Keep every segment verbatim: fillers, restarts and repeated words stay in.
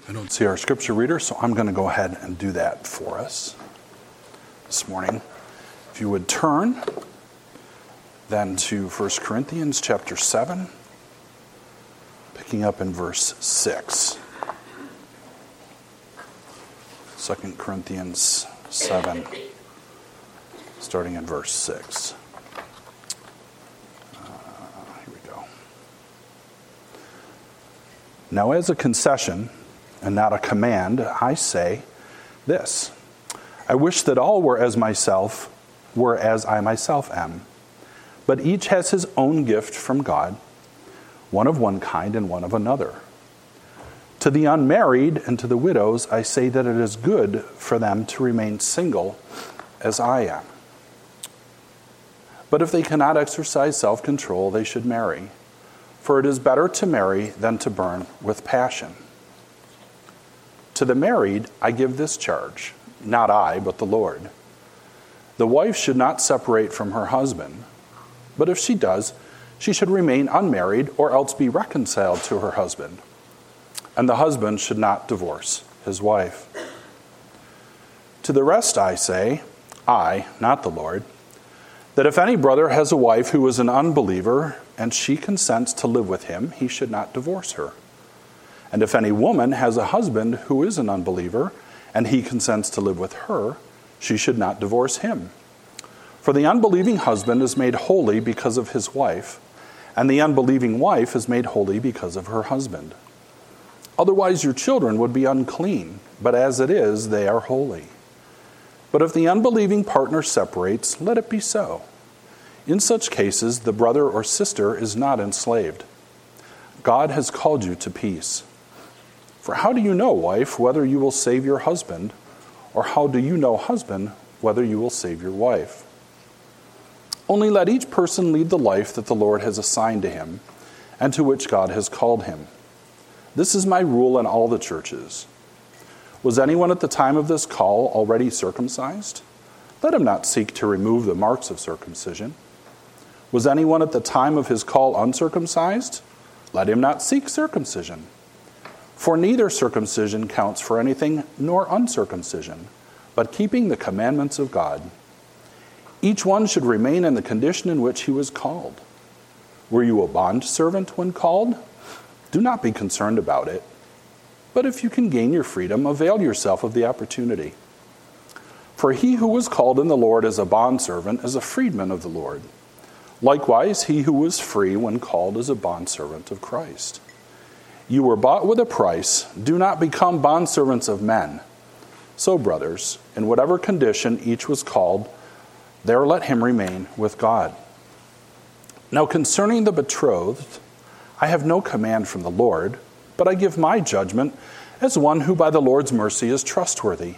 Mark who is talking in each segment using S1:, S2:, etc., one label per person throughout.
S1: I don't see our scripture reader, so I'm going to go ahead and do that for us this morning. If you would turn then to First Corinthians chapter seven, picking up in verse six. Second Corinthians seven, starting in verse six. Uh, here we go. Now, as a concession and not a command, I say this: I wish that all were as myself, were as I myself am. But each has his own gift from God, one of one kind and one of another. To the unmarried and to the widows, I say that it is good for them to remain single as I am. But if they cannot exercise self-control, they should marry, for it is better to marry than to burn with passion. To the married, I give this charge, not I, but the Lord. The wife should not separate from her husband, but if she does, she should remain unmarried or else be reconciled to her husband. And the husband should not divorce his wife. To the rest I say, I, not the Lord, that if any brother has a wife who is an unbeliever and she consents to live with him, he should not divorce her. And if any woman has a husband who is an unbeliever, and he consents to live with her, she should not divorce him. For the unbelieving husband is made holy because of his wife, and the unbelieving wife is made holy because of her husband. Otherwise your children would be unclean, but as it is, they are holy. But if the unbelieving partner separates, let it be so. In such cases, the brother or sister is not enslaved. God has called you to peace. For how do you know, wife, whether you will save your husband? Or how do you know, husband, whether you will save your wife? Only let each person lead the life that the Lord has assigned to him, and to which God has called him. This is my rule in all the churches. Was anyone at the time of this call already circumcised? Let him not seek to remove the marks of circumcision. Was anyone at the time of his call uncircumcised? Let him not seek circumcision. For neither circumcision counts for anything, nor uncircumcision, but keeping the commandments of God. Each one should remain in the condition in which he was called. Were you a bondservant when called? Do not be concerned about it. But if you can gain your freedom, avail yourself of the opportunity. For he who was called in the Lord as a bondservant is a freedman of the Lord. Likewise, he who was free when called is a bondservant of Christ. You were bought with a price. Do not become bondservants of men. So, brothers, in whatever condition each was called, there let him remain with God. Now concerning the betrothed, I have no command from the Lord, but I give my judgment as one who by the Lord's mercy is trustworthy.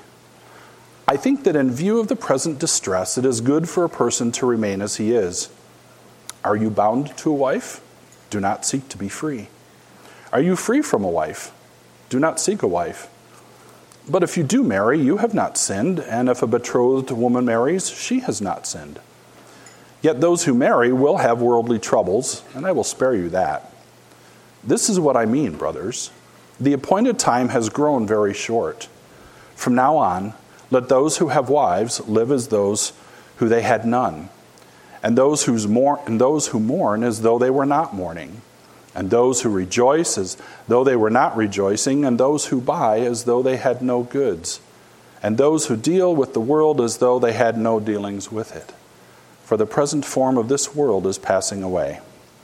S1: I think that in view of the present distress, it is good for a person to remain as he is. Are you bound to a wife? Do not seek to be free. Are you free from a wife? Do not seek a wife. But if you do marry, you have not sinned, and if a betrothed woman marries, she has not sinned. Yet those who marry will have worldly troubles, and I will spare you that. This is what I mean, brothers. The appointed time has grown very short. From now on, let those who have wives live as those who they had none, and those, who's mourn, and those who mourn as though they were not mourning, and those who rejoice as though they were not rejoicing, and those who buy as though they had no goods, and those who deal with the world as though they had no dealings with it. For the present form of this world is passing away.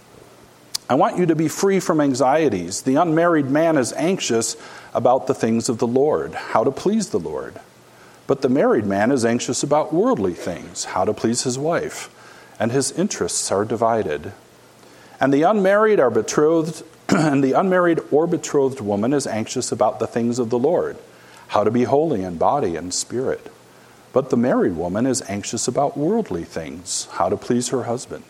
S1: I want you to be free from anxieties. The unmarried man is anxious about the things of the Lord, how to please the Lord. But the married man is anxious about worldly things, how to please his wife, and his interests are divided. And the unmarried are betrothed, and the unmarried or betrothed woman is anxious about the things of the Lord, how to be holy in body and spirit. But the married woman is anxious about worldly things, how to please her husband.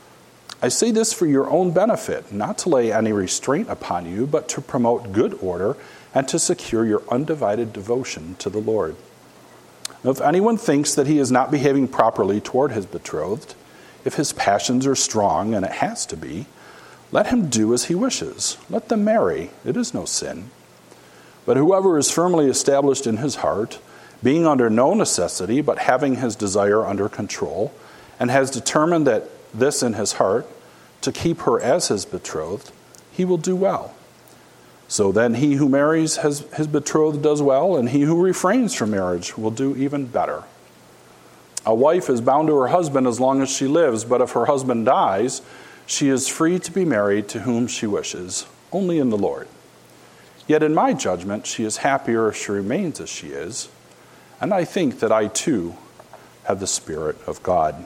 S1: I say this for your own benefit, not to lay any restraint upon you, but to promote good order and to secure your undivided devotion to the Lord. Now, if anyone thinks that he is not behaving properly toward his betrothed, if his passions are strong, and it has to be, let him do as he wishes. Let them marry. It is no sin. But whoever is firmly established in his heart, being under no necessity, but having his desire under control, and has determined that this in his heart, to keep her as his betrothed, he will do well. So then he who marries has, his betrothed does well, and he who refrains from marriage will do even better. A wife is bound to her husband as long as she lives, but if her husband dies, she is free to be married to whom she wishes, only in the Lord. Yet in my judgment, she is happier if she remains as she is, and I think that I too have the Spirit of God.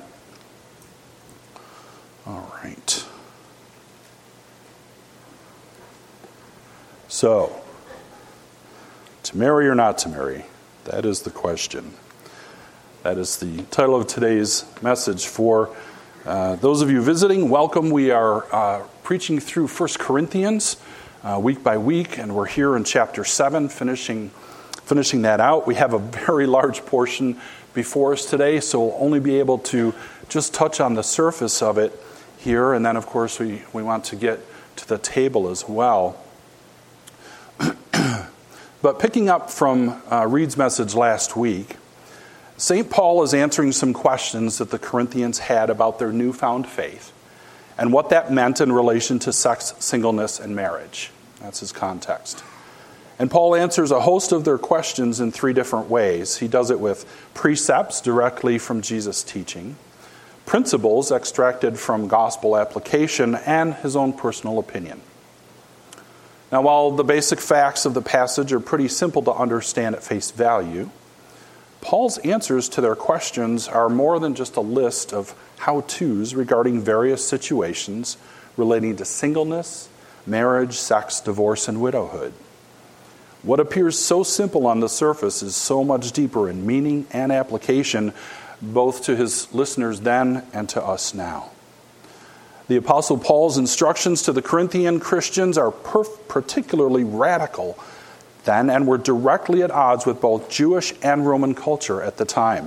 S1: All right. So, to marry or not to marry, that is the question. That is the title of today's message. For uh, those of you visiting, welcome. We are uh, preaching through First Corinthians uh, week by week, and we're here in chapter seven, finishing finishing that out. We have a very large portion before us today, so we'll only be able to just touch on the surface of it here, and then, of course, we, we want to get to the table as well. But picking up from uh, Reed's message last week, Saint Paul is answering some questions that the Corinthians had about their newfound faith and what that meant in relation to sex, singleness, and marriage. That's his context. And Paul answers a host of their questions in three different ways. He does it with precepts directly from Jesus' teaching, principles extracted from gospel application, and his own personal opinion. Now, while the basic facts of the passage are pretty simple to understand at face value, Paul's answers to their questions are more than just a list of how-tos regarding various situations relating to singleness, marriage, sex, divorce, and widowhood. What appears so simple on the surface is so much deeper in meaning and application, both to his listeners then and to us now. The Apostle Paul's instructions to the Corinthian Christians are perf- particularly radical then, and were directly at odds with both Jewish and Roman culture at the time.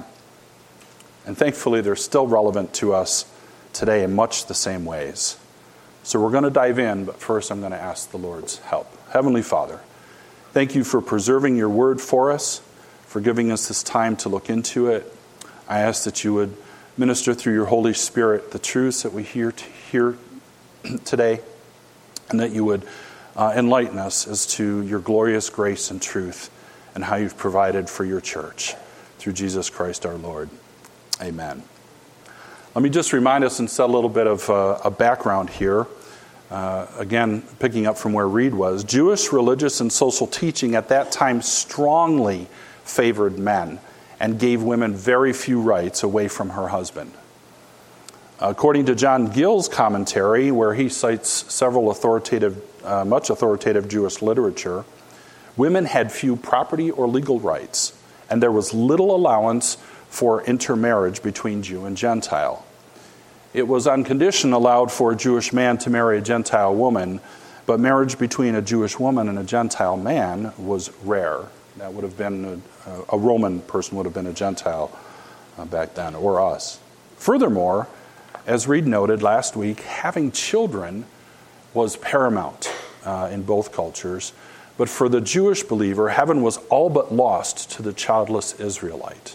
S1: And thankfully, they're still relevant to us today in much the same ways. So we're going to dive in, but first I'm going to ask the Lord's help. Heavenly Father, thank you for preserving your word for us, for giving us this time to look into it. I ask that you would minister through your Holy Spirit the truths that we hear to hear today, and that you would uh, enlighten us as to your glorious grace and truth and how you've provided for your church through Jesus Christ our Lord. Amen. Let me just remind us and set a little bit of uh, a background here. Uh, again, picking up from where Reed was, Jewish religious and social teaching at that time strongly favored men and gave women very few rights away from her husband. According to John Gill's commentary, where he cites several authoritative, uh, much authoritative Jewish literature, women had few property or legal rights, and there was little allowance for intermarriage between Jew and Gentile. It was on condition allowed for a Jewish man to marry a Gentile woman, but marriage between a Jewish woman and a Gentile man was rare. That would have been a, a Roman person would have been a Gentile uh, back then, or us. Furthermore, as Reed noted last week, having children was paramount uh, in both cultures. But for the Jewish believer, heaven was all but lost to the childless Israelite.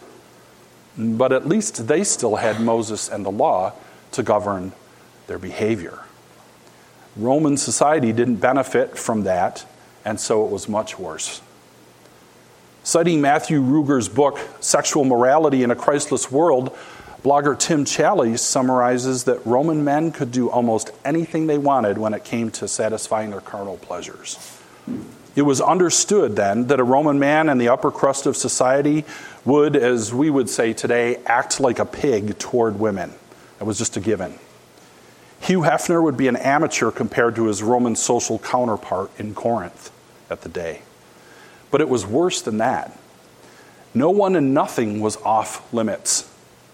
S1: But at least they still had Moses and the law to govern their behavior. Roman society didn't benefit from that, and so it was much worse. Citing Matthew Ruger's book, Sexual Morality in a Christless World, blogger Tim Challies summarizes that Roman men could do almost anything they wanted when it came to satisfying their carnal pleasures. It was understood then that a Roman man in the upper crust of society would, as we would say today, act like a pig toward women. It was just a given. Hugh Hefner would be an amateur compared to his Roman social counterpart in Corinth at the day. But it was worse than that. No one and nothing was off limits.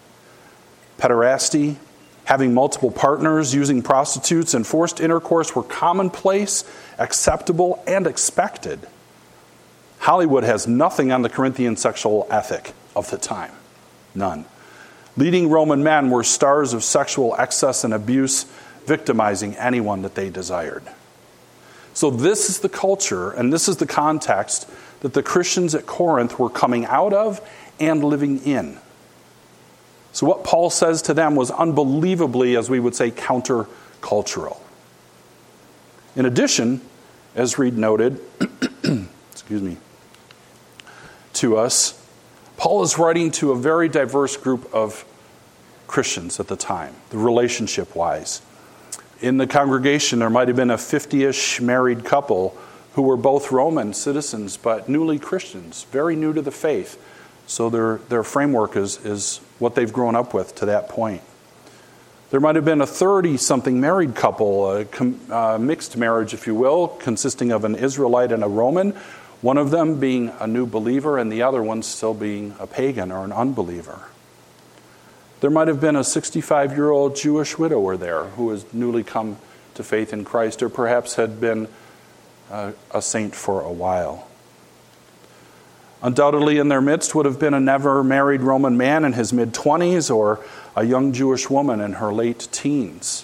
S1: Pederasty, having multiple partners, using prostitutes, and forced intercourse were commonplace, acceptable, and expected. Hollywood has nothing on the Corinthian sexual ethic of the time. None. Leading Roman men were stars of sexual excess and abuse, victimizing anyone that they desired. So this is the culture, and this is the context that the Christians at Corinth were coming out of and living in. So what Paul says to them was unbelievably, as we would say, countercultural. In addition, as Reed noted, excuse me, to us, Paul is writing to a very diverse group of Christians at the time, the relationship-wise. In the congregation, there might have been a fifty-ish married couple who were both Roman citizens, but newly Christians, very new to the faith. So their, their framework is, is what they've grown up with to that point. There might have been a thirty-something married couple, a com, uh, mixed marriage, if you will, consisting of an Israelite and a Roman, one of them being a new believer and the other one still being a pagan or an unbeliever. There might have been a sixty-five-year-old Jewish widower there who has newly come to faith in Christ, or perhaps had been uh, a saint for a while. Undoubtedly in their midst would have been a never-married Roman man in his mid-twenties or a young Jewish woman in her late teens.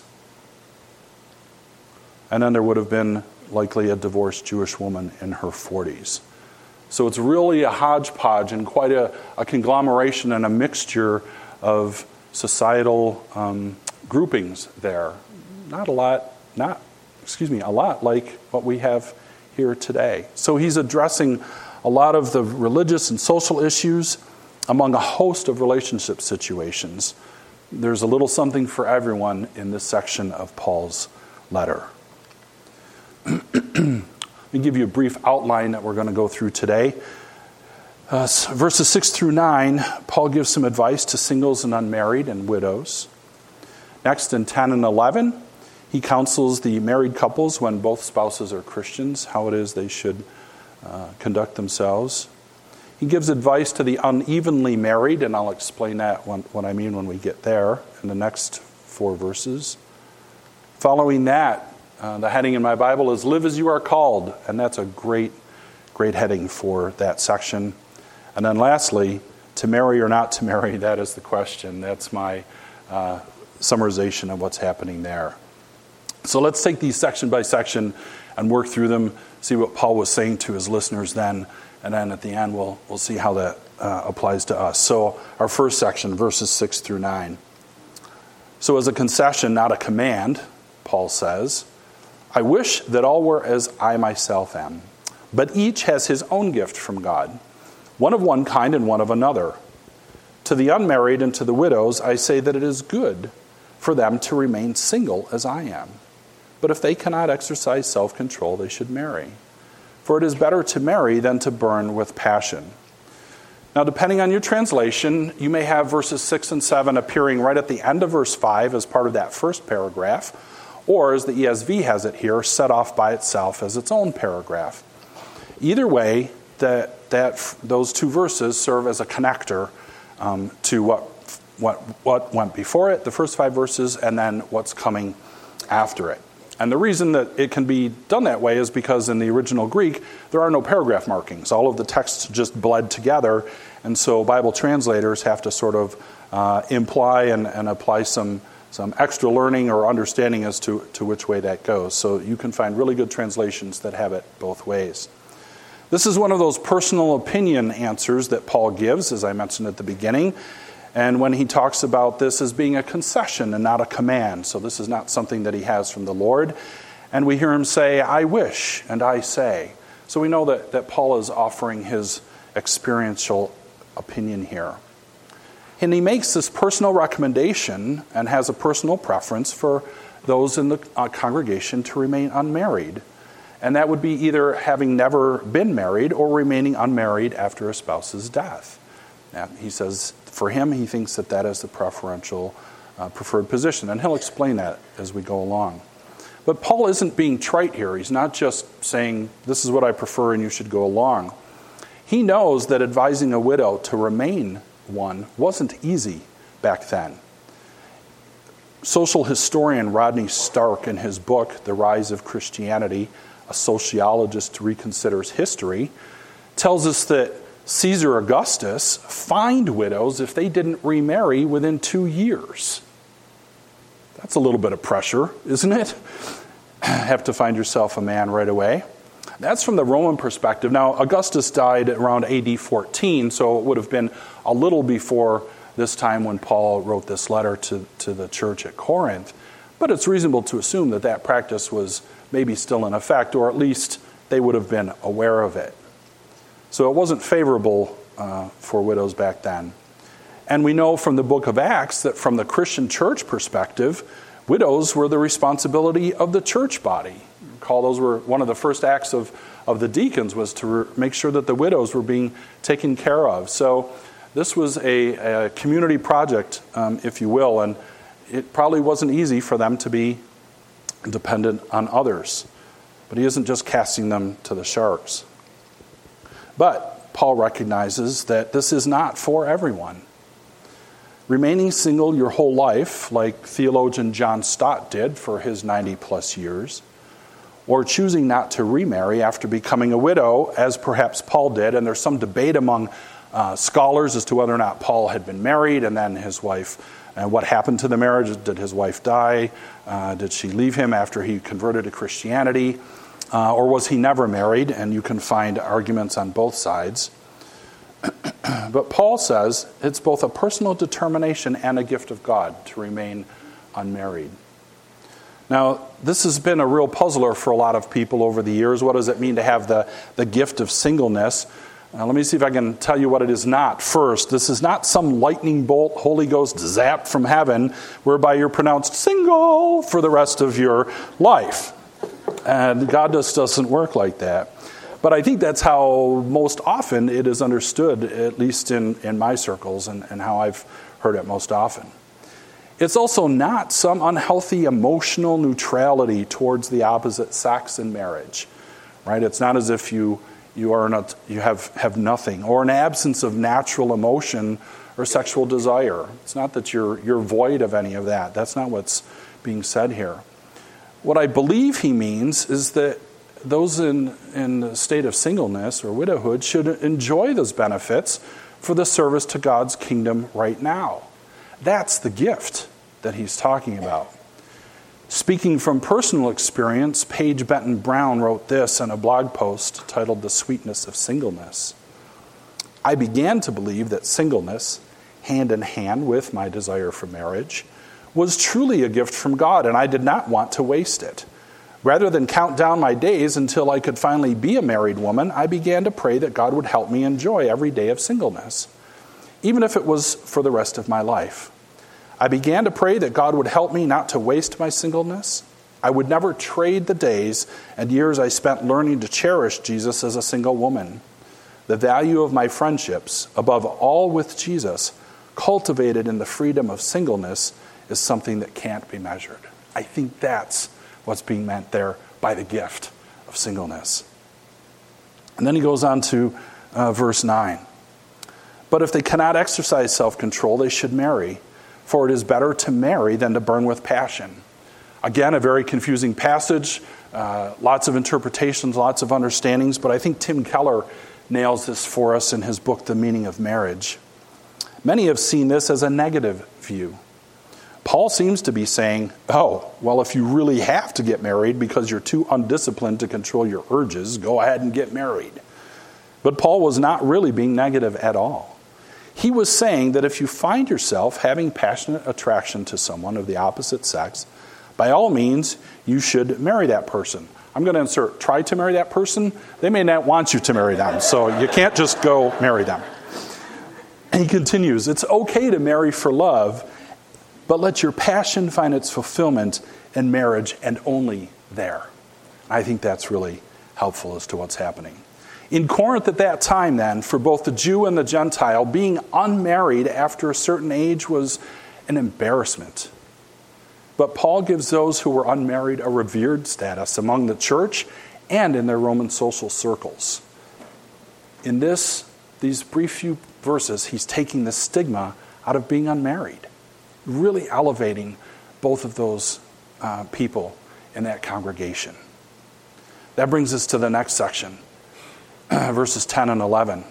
S1: And then there would have been likely a divorced Jewish woman in her forties. So it's really a hodgepodge and quite a, a conglomeration and a mixture of societal um, groupings there. Not a lot, not, excuse me, a lot like what we have here today. So he's addressing a lot of the religious and social issues among a host of relationship situations. There's a little something for everyone in this section of Paul's letter. Let me give you a brief outline that we're going to go through today. Uh, verses six through nine, Paul gives some advice to singles and unmarried and widows. Next, in ten and eleven, he counsels the married couples when both spouses are Christians, how it is they should uh, conduct themselves. He gives advice to the unevenly married, and I'll explain that when, what I mean when we get there in the next four verses. Following that, uh, the heading in my Bible is Live as You Are Called, and that's a great, great heading for that section. And then lastly, to marry or not to marry, that is the question. That's my uh, summarization of what's happening there. So let's take these section by section and work through them, see what Paul was saying to his listeners then, and then at the end we'll we'll see how that uh, applies to us. So our first section, verses six through nine. So as a concession, not a command, Paul says, I wish that all were as I myself am, but each has his own gift from God, one of one kind and one of another. To the unmarried and to the widows, I say that it is good for them to remain single as I am. But if they cannot exercise self-control, they should marry. For it is better to marry than to burn with passion. Now, depending on your translation, you may have verses six and seven appearing right at the end of verse five as part of that first paragraph, or as the E S V has it here, set off by itself as its own paragraph. Either way, that that those two verses serve as a connector um, to what what what went before it, the first five verses, and then what's coming after it. And the reason that it can be done that way is because in the original Greek, there are no paragraph markings. All of the texts just bled together, and so Bible translators have to sort of uh, imply and, and apply some some extra learning or understanding as to, to which way that goes. So you can find really good translations that have it both ways. This is one of those personal opinion answers that Paul gives, as I mentioned at the beginning. And when he talks about this as being a concession and not a command. So this is not something that he has from the Lord. And we hear him say, I wish, and I say. So we know that, that Paul is offering his experiential opinion here. And he makes this personal recommendation and has a personal preference for those in the uh, congregation to remain unmarried. And that would be either having never been married or remaining unmarried after a spouse's death. Now, he says for him, he thinks that that is the preferential, uh, preferred position. And he'll explain that as we go along. But Paul isn't being trite here. He's not just saying, this is what I prefer and you should go along. He knows that advising a widow to remain one wasn't easy back then. Social historian Rodney Stark, in his book, The Rise of Christianity, a sociologist reconsiders history, tells us that Caesar Augustus fined widows if they didn't remarry within two years. That's a little bit of pressure, isn't it? have to find yourself a man right away. That's from the Roman perspective. Now, Augustus died around A D fourteen, so it would have been a little before this time when Paul wrote this letter to, to the church at Corinth. But it's reasonable to assume that that practice was maybe still in effect, or at least they would have been aware of it. So it wasn't favorable uh, for widows back then. And we know from the book of Acts that from the Christian church perspective, widows were the responsibility of the church body. Recall those were one of the first acts of, of the deacons was to re- make sure that the widows were being taken care of. So this was a, a community project, um, if you will, and it probably wasn't easy for them to be dependent on others. But he isn't just casting them to the sharks. But Paul recognizes that this is not for everyone. Remaining single your whole life, like theologian John Stott did for his ninety plus years, or choosing not to remarry after becoming a widow, as perhaps Paul did, and there's some debate among uh, scholars as to whether or not Paul had been married and then his wife, and what happened to the marriage. Did his wife die? Uh, did she leave him after he converted to Christianity? Uh, or was he never married? And you can find arguments on both sides. But Paul says it's both a personal determination and a gift of God to remain unmarried. Now, this has been a real puzzler for a lot of people over the years. What does it mean to have the, the gift of singleness? Uh, let me see if I can tell you what it is not first. This is not some lightning bolt, Holy Ghost zap from heaven, whereby you're pronounced single for the rest of your life. And God just doesn't work like that. But I think that's how most often it is understood, at least in, in my circles, and, and how I've heard it most often. It's also not some unhealthy emotional neutrality towards the opposite sex in marriage, right? It's not as if you you are not you have, have nothing, or an absence of natural emotion or sexual desire. It's not that you're you're void of any of that. That's not what's being said here. What I believe he means is that those in, in the state of singleness or widowhood should enjoy those benefits for the service to God's kingdom right now. That's the gift that he's talking about. Speaking from personal experience, Paige Benton Brown wrote this in a blog post titled "The Sweetness of Singleness." I began to believe that singleness, hand in hand with my desire for marriage, was truly a gift from God, and I did not want to waste it. Rather than count down my days until I could finally be a married woman, I began to pray that God would help me enjoy every day of singleness, even if it was for the rest of my life. I began to pray that God would help me not to waste my singleness. I would never trade the days and years I spent learning to cherish Jesus as a single woman. The value of my friendships, above all with Jesus, cultivated in the freedom of singleness, is something that can't be measured. I think that's what's being meant there by the gift of singleness. And then he goes on to uh, verse nine. But if they cannot exercise self-control, they should marry, for it is better to marry than to burn with passion. Again, a very confusing passage, uh, lots of interpretations, lots of understandings, but I think Tim Keller nails this for us in his book, The Meaning of Marriage. Many have seen this as a negative view. Paul seems to be saying, oh, well, if you really have to get married because you're too undisciplined to control your urges, go ahead and get married. But Paul was not really being negative at all. He was saying that if you find yourself having passionate attraction to someone of the opposite sex, by all means, you should marry that person. I'm going to insert, try to marry that person. They may not want you to marry them, so you can't just go marry them. And he continues, it's okay to marry for love, but let your passion find its fulfillment in marriage and only there. I think that's really helpful as to what's happening. In Corinth at that time then, for both the Jew and the Gentile, being unmarried after a certain age was an embarrassment. But Paul gives those who were unmarried a revered status among the church and in their Roman social circles. In this, these brief few verses, he's taking the stigma out of being unmarried, really elevating both of those uh, people in that congregation. That brings us to the next section, verses ten and eleven.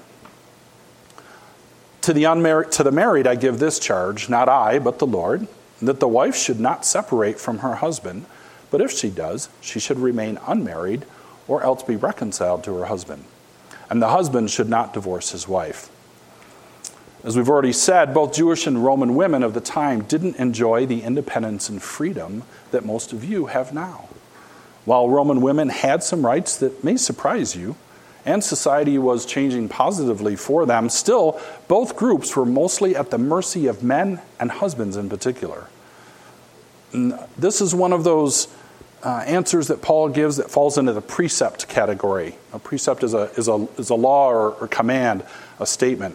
S1: To the unmarried, to the married I give this charge, not I, but the Lord, that the wife should not separate from her husband, But if she does, she should remain unmarried or else be reconciled to her husband. And the husband should not divorce his wife. As we've already said, both Jewish and Roman women of the time didn't enjoy the independence and freedom that most of you have now. While Roman women had some rights that may surprise you, and society was changing positively for them, still, both groups were mostly at the mercy of men and husbands in particular. And this is one of those uh, answers that Paul gives that falls into the precept category. A precept is a, is a, is a law or, or command, a statement.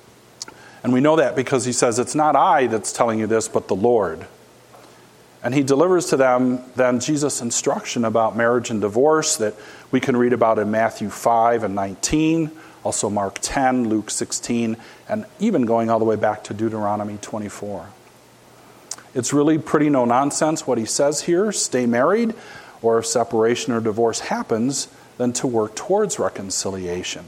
S1: And we know that because he says, it's not I that's telling you this, but the Lord. And he delivers to them then Jesus' instruction about marriage and divorce that we can read about in Matthew five and nineteen, also Mark ten, Luke sixteen, and even going all the way back to Deuteronomy twenty-four. It's really pretty no-nonsense what he says here. Stay married, or if separation or divorce happens, then to work towards reconciliation.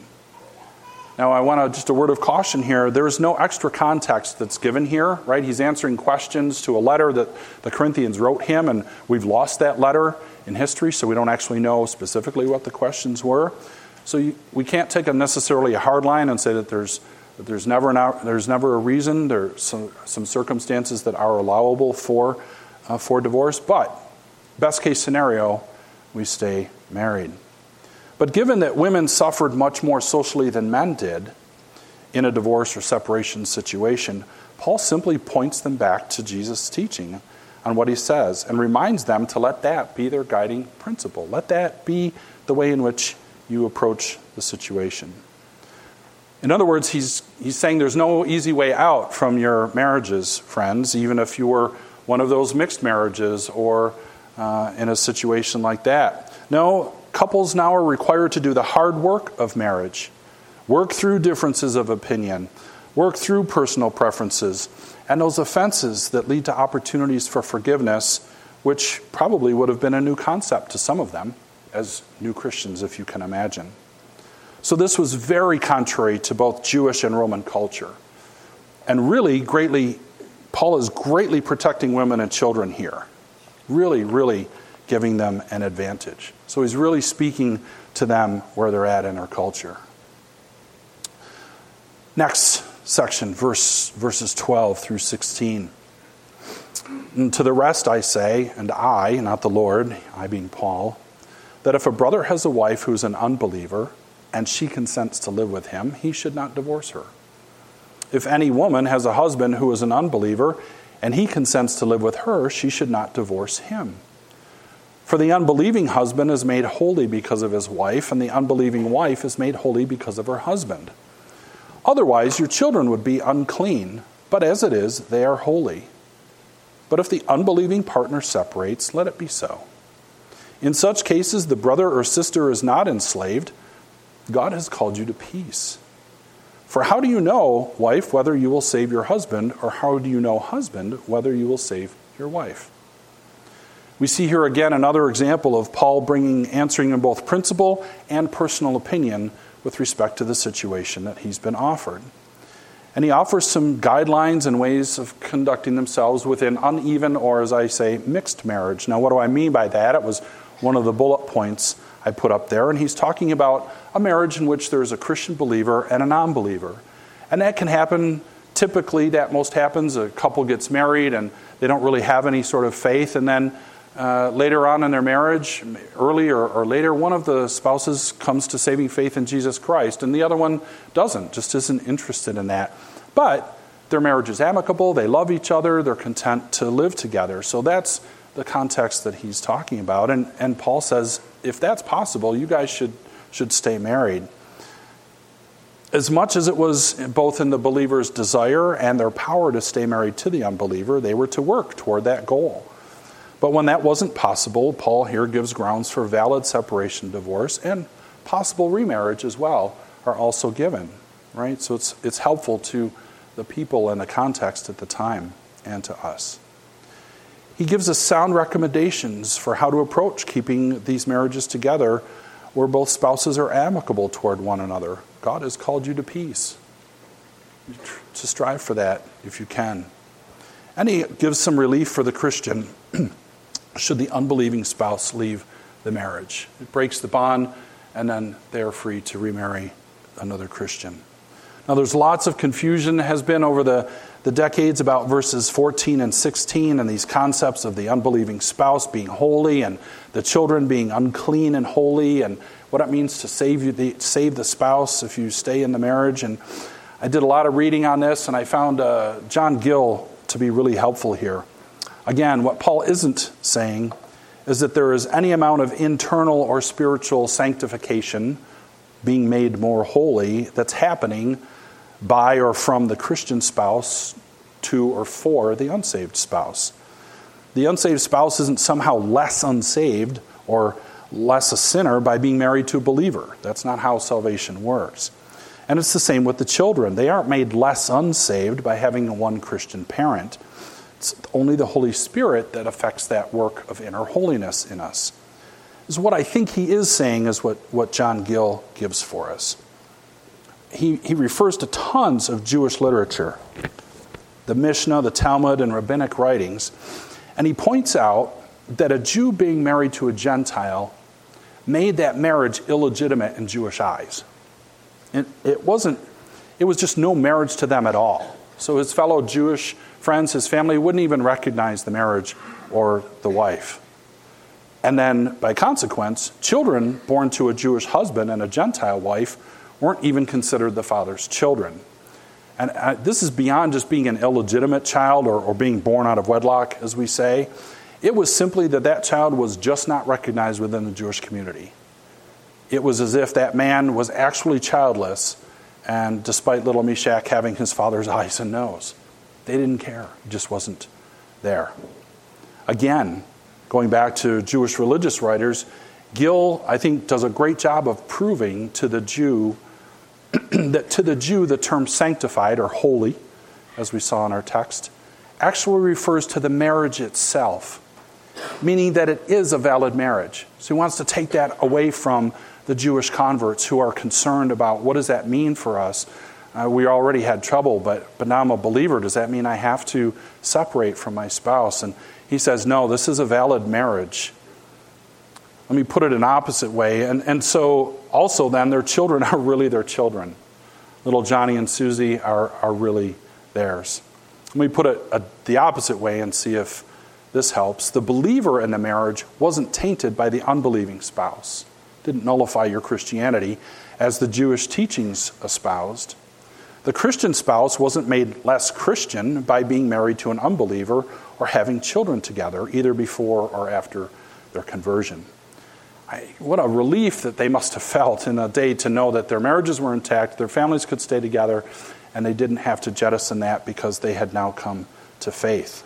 S1: Now, I want to just a word of caution here. There is no extra context that's given here, right? He's answering questions to a letter that the Corinthians wrote him, and we've lost that letter in history, so we don't actually know specifically what the questions were. So you, we can't take a necessarily a hard line and say that there's that there's never an, there's never a reason. There's some, some circumstances that are allowable for uh, for divorce, but best case scenario, we stay married. But given that women suffered much more socially than men did in a divorce or separation situation, Paul simply points them back to Jesus' teaching on what he says and reminds them to let that be their guiding principle. Let that be the way in which you approach the situation. In other words, he's he's saying there's no easy way out from your marriages, friends, even if you were one of those mixed marriages or uh, in a situation like that. No, couples now are required to do the hard work of marriage, work through differences of opinion, work through personal preferences, and those offenses that lead to opportunities for forgiveness, which probably would have been a new concept to some of them as new Christians, if you can imagine. So this was very contrary to both Jewish and Roman culture. And really, greatly, Paul is greatly protecting women and children here. Really, really giving them an advantage. So he's really speaking to them where they're at in our culture. Next section, verse, verses twelve through sixteen. And to the rest I say, and I, not the Lord, I being Paul, that if a brother has a wife who's an unbeliever, and she consents to live with him, he should not divorce her. If any woman has a husband who is an unbeliever, and he consents to live with her, she should not divorce him. For the unbelieving husband is made holy because of his wife, and the unbelieving wife is made holy because of her husband. Otherwise, your children would be unclean, but as it is, they are holy. But if the unbelieving partner separates, let it be so. In such cases, the brother or sister is not enslaved. God has called you to peace. For how do you know, wife, whether you will save your husband, or how do you know, husband, whether you will save your wife? We see here again another example of Paul bringing, answering in both principle and personal opinion with respect to the situation that he's been offered. And he offers some guidelines and ways of conducting themselves within uneven, or as I say, mixed marriage. Now, what do I mean by that? It was one of the bullet points I put up there, and he's talking about a marriage in which there's a Christian believer and a non-believer. And that can happen, typically that most happens, a couple gets married and they don't really have any sort of faith, and then uh, later on in their marriage, early or, or later, one of the spouses comes to saving faith in Jesus Christ, and the other one doesn't, just isn't interested in that. But their marriage is amicable, they love each other, they're content to live together. So that's the context that he's talking about. And, and Paul says, if that's possible, you guys should, should stay married. As much as it was both in the believer's desire and their power to stay married to the unbeliever, they were to work toward that goal. But when that wasn't possible, Paul here gives grounds for valid separation, divorce, and possible remarriage as well are also given, right? So it's it's helpful to the people and the context at the time and to us. He gives us sound recommendations for how to approach keeping these marriages together where both spouses are amicable toward one another. God has called you to peace. To strive for that if you can. And he gives some relief for the Christian should the unbelieving spouse leave the marriage. It breaks the bond, and then they are free to remarry another Christian. Now, there's lots of confusion that has been over the, the decades about verses fourteen and sixteen and these concepts of the unbelieving spouse being holy and the children being unclean and holy, and what it means to save you, the, save the spouse if you stay in the marriage. And I did a lot of reading on this, and I found uh, John Gill to be really helpful here. Again, what Paul isn't saying is that there is any amount of internal or spiritual sanctification, being made more holy, that's happening by or from the Christian spouse to or for the unsaved spouse. The unsaved spouse isn't somehow less unsaved or less a sinner by being married to a believer. That's not how salvation works. And it's the same with the children. They aren't made less unsaved by having one Christian parent. It's only the Holy Spirit that affects that work of inner holiness in us. This is what I think he is saying is what, what John Gill gives for us. He, he refers to tons of Jewish literature, the Mishnah, the Talmud, and rabbinic writings, and he points out that a Jew being married to a Gentile made that marriage illegitimate in Jewish eyes. It, it wasn't, it was just no marriage to them at all. So his fellow Jewish friends, his family, wouldn't even recognize the marriage or the wife. And then, by consequence, children born to a Jewish husband and a Gentile wife weren't even considered the father's children. And uh, this is beyond just being an illegitimate child or, or being born out of wedlock, as we say. It was simply that that child was just not recognized within the Jewish community. It was as if that man was actually childless, and despite little Meshach having his father's eyes and nose, they didn't care. It just wasn't there. Again, going back to Jewish religious writers, Gill, I think, does a great job of proving to the Jew that to the Jew the term sanctified or holy, as we saw in our text, actually refers to the marriage itself, meaning that it is a valid marriage. So he wants to take that away from the Jewish converts who are concerned about what does that mean for us. Uh, we already had trouble, but but now I'm a believer. Does that mean I have to separate from my spouse? And he says, no, this is a valid marriage. Let me put it an opposite way. And, and so also then their children are really their children. Little Johnny and Susie are, are really theirs. Let me put it a, the opposite way and see if this helps. The believer in the marriage wasn't tainted by the unbelieving spouse. Didn't nullify your Christianity as the Jewish teachings espoused. The Christian spouse wasn't made less Christian by being married to an unbeliever or having children together, either before or after their conversion. I, what a relief that they must have felt in a day to know that their marriages were intact, their families could stay together, and they didn't have to jettison that because they had now come to faith.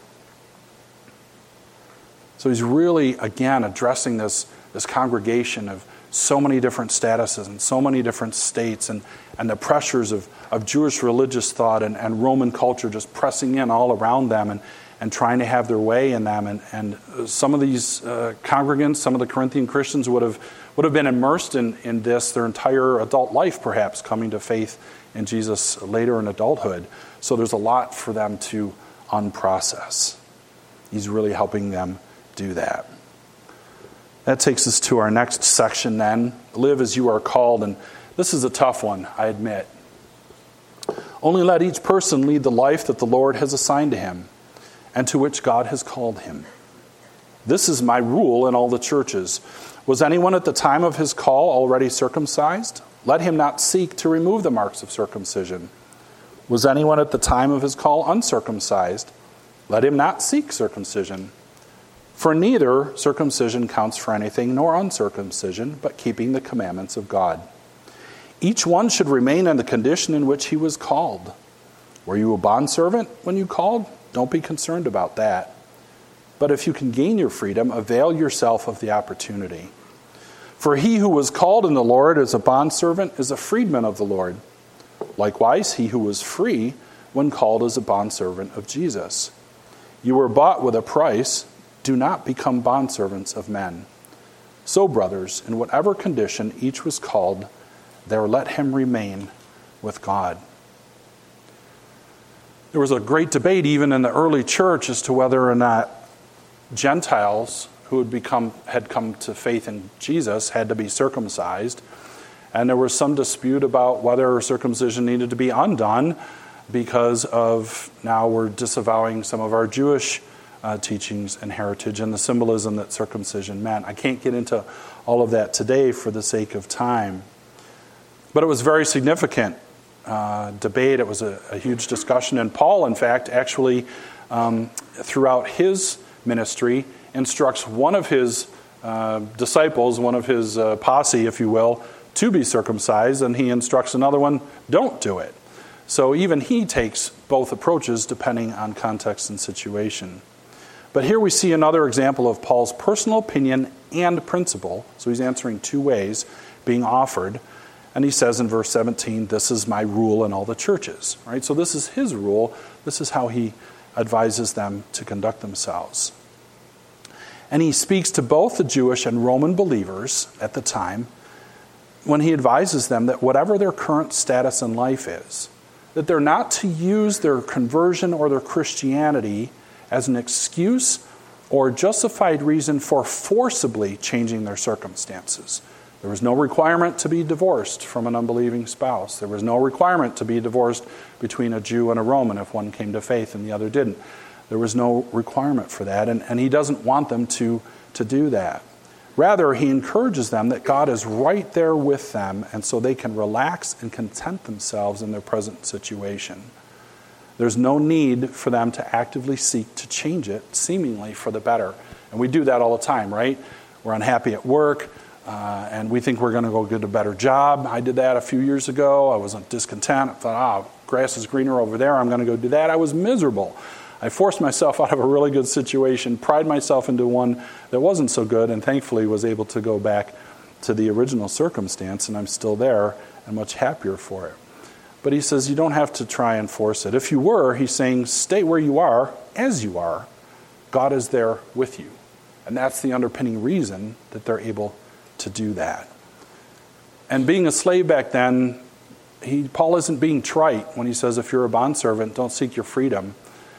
S1: So he's really, again, addressing this, this congregation of so many different statuses and so many different states and, and the pressures of, of Jewish religious thought and, and Roman culture just pressing in all around them and, and trying to have their way in them. And, and some of these uh, congregants, some of the Corinthian Christians would have would have been immersed in, in this their entire adult life, perhaps, coming to faith in Jesus later in adulthood. So there's a lot for them to unprocess. He's really helping them do that. That takes us to our next section then. Live as you are called. And this is a tough one, I admit. Only let each person lead the life that the Lord has assigned to him and to which God has called him. This is my rule in all the churches. Was anyone at the time of his call already circumcised? Let him not seek to remove the marks of circumcision. Was anyone at the time of his call uncircumcised? Let him not seek circumcision. For neither circumcision counts for anything, nor uncircumcision, but keeping the commandments of God. Each one should remain in the condition in which he was called. Were you a bondservant when you called? Don't be concerned about that. But if you can gain your freedom, avail yourself of the opportunity. For he who was called in the Lord as a bondservant is a freedman of the Lord. Likewise, he who was free when called is a bondservant of Jesus. You were bought with a price. Do not become bondservants of men. So, brothers, in whatever condition each was called, there let him remain with God. There was a great debate even in the early church as to whether or not Gentiles who had become had come to faith in Jesus had to be circumcised. And there was some dispute about whether circumcision needed to be undone because of now we're disavowing some of our Jewish uh, teachings and heritage and the symbolism that circumcision meant. I can't get into all of that today for the sake of time. But it was very significant uh, debate. It was a, a huge discussion. And Paul, in fact, actually, um, throughout his ministry, instructs one of his uh, disciples, one of his uh, posse, if you will, to be circumcised, and he instructs another one, don't do it. So even he takes both approaches depending on context and situation. But here we see another example of Paul's personal opinion and principle. So he's answering two ways being offered. And he says in verse seventeen, this is my rule in all the churches. Right? So this is his rule. This is how he advises them to conduct themselves. And he speaks to both the Jewish and Roman believers at the time when he advises them that whatever their current status in life is, that they're not to use their conversion or their Christianity as an excuse or justified reason for forcibly changing their circumstances. There was no requirement to be divorced from an unbelieving spouse. There was no requirement to be divorced between a Jew and a Roman if one came to faith and the other didn't. There was no requirement for that, and, and he doesn't want them to, to do that. Rather, he encourages them that God is right there with them, and so they can relax and content themselves in their present situation. There's no need for them to actively seek to change it, seemingly for the better. And we do that all the time, right? We're unhappy at work, uh, and we think we're going to go get a better job. I did that a few years ago. I was discontent. I thought, oh, grass is greener over there. I'm going to go do that. I was miserable. I forced myself out of a really good situation, pried myself into one that wasn't so good, and thankfully was able to go back to the original circumstance, and I'm still there and much happier for it. But he says you don't have to try and force it. If you were, he's saying, stay where you are, as you are. God is there with you. And that's the underpinning reason that they're able to do that. And being a slave back then, he, Paul isn't being trite when he says if you're a bondservant, don't seek your freedom.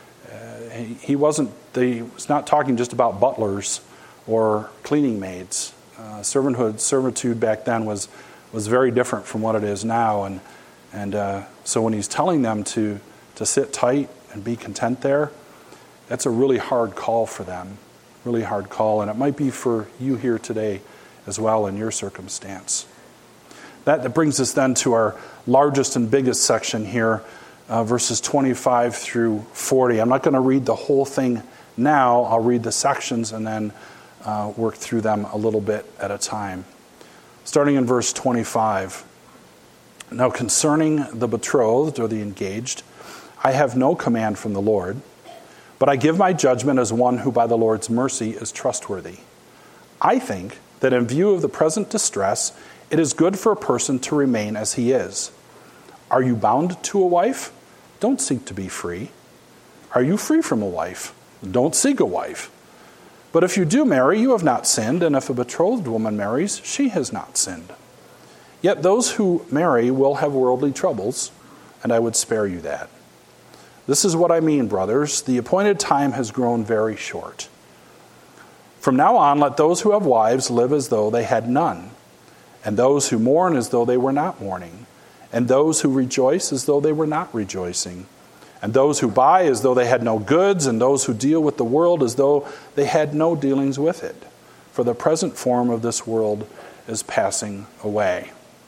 S1: He wasn't. He was not talking just about butlers or cleaning maids. Uh, servanthood, servitude back then was was very different from what it is now, and and uh, so when he's telling them to to sit tight and be content there, that's a really hard call for them, really hard call, and it might be for you here today as well in your circumstance. That, that brings us then to our largest and biggest section here. Uh, verses twenty-five through forty. I'm not going to read the whole thing now. I'll read the sections and then uh, work through them a little bit at a time. Starting in verse twenty-five. Now concerning the betrothed or the engaged, I have no command from the Lord, but I give my judgment as one who by the Lord's mercy is trustworthy. I think that in view of the present distress, it is good for a person to remain as he is. Are you bound to a wife? Don't seek to be free. Are you free from a wife? Don't seek a wife. But if you do marry, you have not sinned, and if a betrothed woman marries, she has not sinned. Yet those who marry will have worldly troubles, and I would spare you that. This is what I mean, brothers. The appointed time has grown very short. From now on, let those who have wives live as though they had none, and those who mourn as though they were not mourning, and those who rejoice as though they were not rejoicing, and those who buy as though they had no goods, and those who deal with the world as though they had no dealings with it. For the present form of this world is passing away.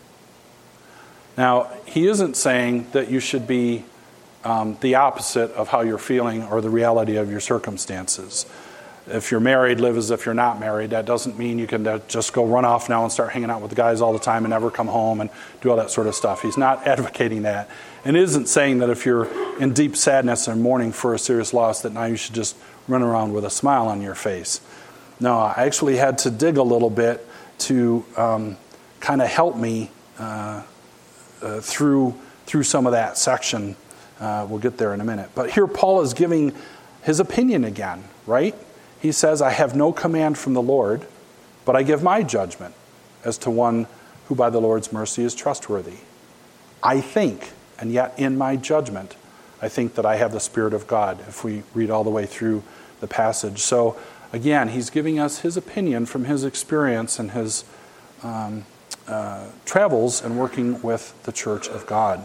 S1: Now, he isn't saying that you should be um, the opposite of how you're feeling or the reality of your circumstances. If you're married, live as if you're not married. That doesn't mean you can just go run off now and start hanging out with the guys all the time and never come home and do all that sort of stuff. He's not advocating that. And isn't saying that if you're in deep sadness and mourning for a serious loss that now you should just run around with a smile on your face. No, I actually had to dig a little bit to um, kind of help me uh, uh, through, through some of that section. Uh, we'll get there in a minute. But here Paul is giving his opinion again, right? He says, I have no command from the Lord, but I give my judgment as to one who by the Lord's mercy is trustworthy. I think, and yet in my judgment, I think that I have the Spirit of God, if we read all the way through the passage. So Again, he's giving us his opinion from his experience and his um, uh, travels and working with the church of God.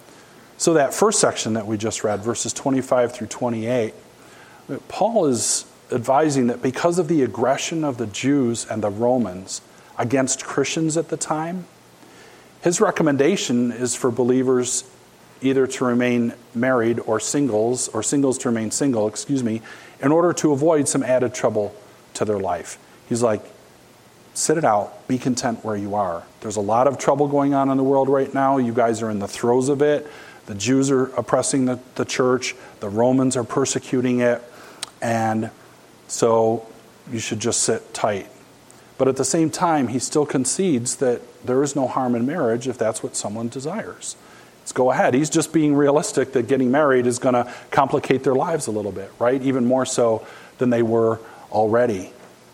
S1: So that first section that we just read, verses twenty-five through twenty-eight, Paul is advising that because of the aggression of the Jews and the Romans against Christians at the time, his recommendation is for believers either to remain married or singles, or singles to remain single, excuse me, in order to avoid some added trouble to their life. He's like, sit it out, be content where you are. There's a lot of trouble going on in the world right now. You guys are in the throes of it. The Jews are oppressing the, the church. The Romans are persecuting it. And so you should just sit tight. But at the same time, he still concedes that there is no harm in marriage if that's what someone desires. Let's go ahead. He's just being realistic that getting married is going to complicate their lives a little bit, right? Even more so than they were already.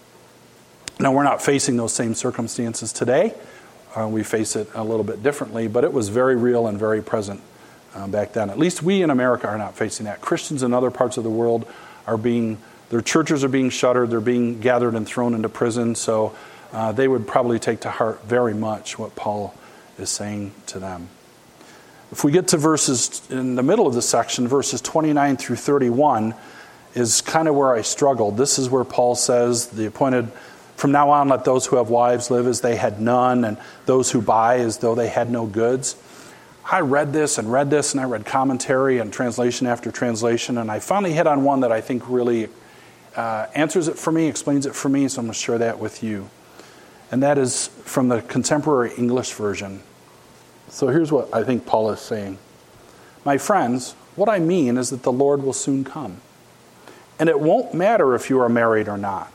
S1: Now, we're not facing those same circumstances today. Uh, we face it a little bit differently, but it was very real and very present uh, back then. At least we in America are not facing that. Christians in other parts of the world are being, their churches are being shuttered, they're being gathered and thrown into prison, so uh, they would probably take to heart very much what Paul is saying to them. If we get to verses in the middle of the section, verses twenty-nine through thirty-one, is kind of where I struggled. This is where Paul says, the appointed, from now on let those who have wives live as they had none, and those who buy as though they had no goods. I read this and read this, and I read commentary and translation after translation, and I finally hit on one that I think really uh, answers it for me, explains it for me, so I'm going to share that with you. And that is from the Contemporary English Version. So here's what I think Paul is saying. My friends, what I mean is that the Lord will soon come. And it won't matter if you are married or not.